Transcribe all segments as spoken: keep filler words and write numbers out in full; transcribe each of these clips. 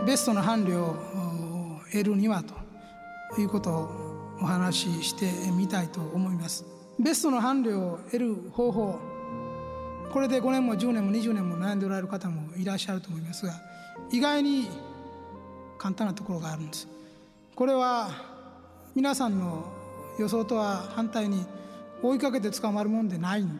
ベストな伴侶を得るにはということをお話ししてみたいと思います。ベストな伴侶を得る方法、これでごねんもじゅうねんもにじゅうねんも悩んでおられる方もいらっしゃると思いますが、意外に簡単なところがあるんです。これは皆さんの予想とは反対に追いかけて捕まるもんでないんです。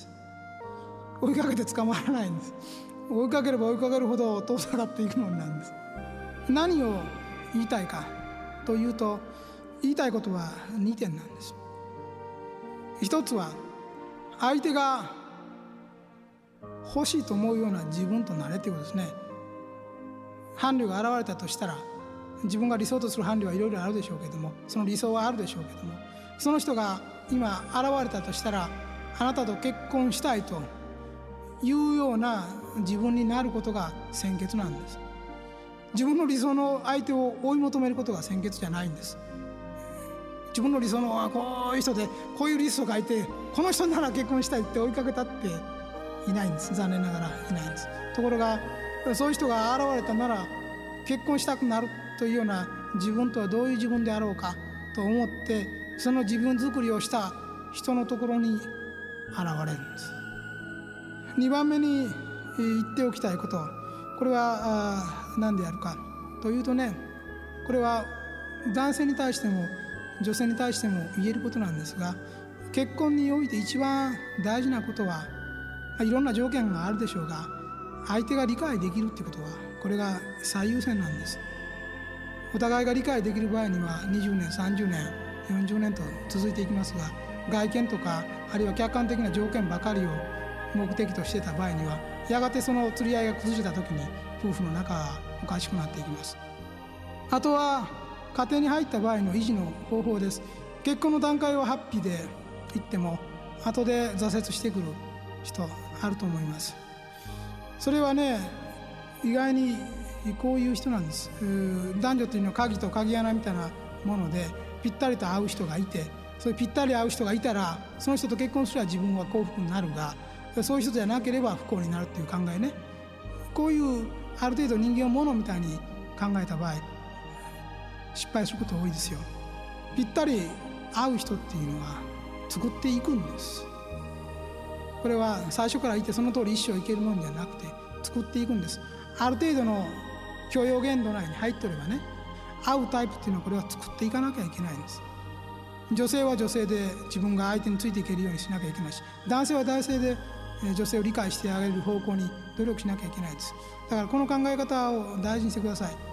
追いかけて捕まらないんです。追いかければ追いかけるほど遠ざかっていくものなんです。何を言いたいかというと、言いたいことはにてんなんです。一つは、相手が欲しいと思うような自分となれということですね。伴侶が現れたとしたら、自分が理想とする伴侶はいろいろあるでしょうけども、その理想はあるでしょうけども、その人が今現れたとしたら、あなたと結婚したいというような自分になることが先決なんです。自分の理想の相手を追い求めることが先決じゃないんです。自分の理想のこういう人でこういうリストがいて、この人なら結婚したいって追いかけたっていないんです。残念ながらいないんです。ところがそういう人が現れたなら結婚したくなるというような自分とはどういう自分であろうかと思って、その自分作りをした人のところに現れるんです。にばんめに言っておきたいこと、これは何であるかというとね、これは男性に対しても女性に対しても言えることなんですが、結婚において一番大事なことは、いろんな条件があるでしょうが、相手が理解できるということは、これが最優先なんです。お互いが理解できる場合にはにじゅうねんさんじゅうねんよんじゅうねんと続いていきますが、外見とかあるいは客観的な条件ばかりを目的としてた場合には、やがてその釣り合いが崩れた時に夫婦の仲がおかしくなっていきます。あとは家庭に入った場合の維持の方法です。結婚の段階はハッピーでいっても、後で挫折してくる人あると思います。それはね、意外にこういう人なんです。男女というのは鍵と鍵穴みたいなもので、ぴったりと合う人がいて、そういうぴったり合う人がいたら、その人と結婚すれば自分は幸福になるが、そういう人じゃなければ不幸になるっていう考えね。こういうある程度人間をものみたいに考えた場合、失敗すること多いですよ。ぴったり合う人っていうのは作っていくんです。これは最初からいてその通り一生いけるもんじゃなくて、作っていくんです。ある程度の許容限度内に入っておればね、合うタイプっていうのはこれは作っていかなきゃいけないんです。女性は女性で自分が相手についていけるようにしなきゃいけないし、男性は男性で女性を理解してあげる方向に努力しなきゃいけないです。だからこの考え方を大事にしてください。